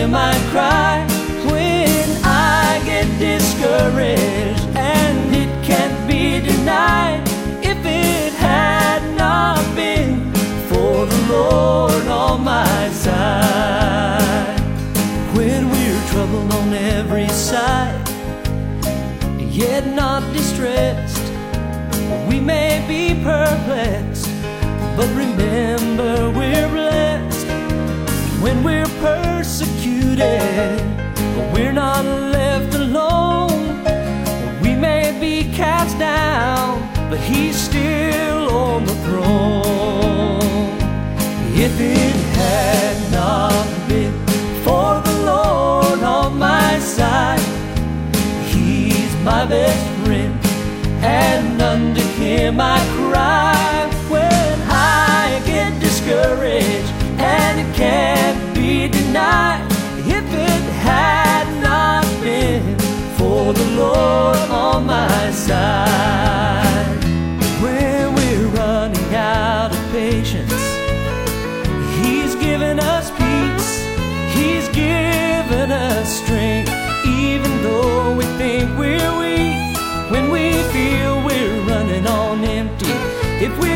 hear my cry when I get discouraged, and it can't be denied. If it had not been for the Lord on my side, when we're troubled on every side, yet not distressed, we may be perplexed, but remember we're blessed. When we're persecuted, we're not left alone. We may be cast down, but He's still on the throne. If it had not been for the Lord on my side, He's my best friend, and unto Him I cry when I get discouraged, and it can't be denied. If it had not been for the Lord on my side, when we're running out of patience, He's given us peace, He's given us strength, even though we think we're weak. When we feel we're running on empty, if we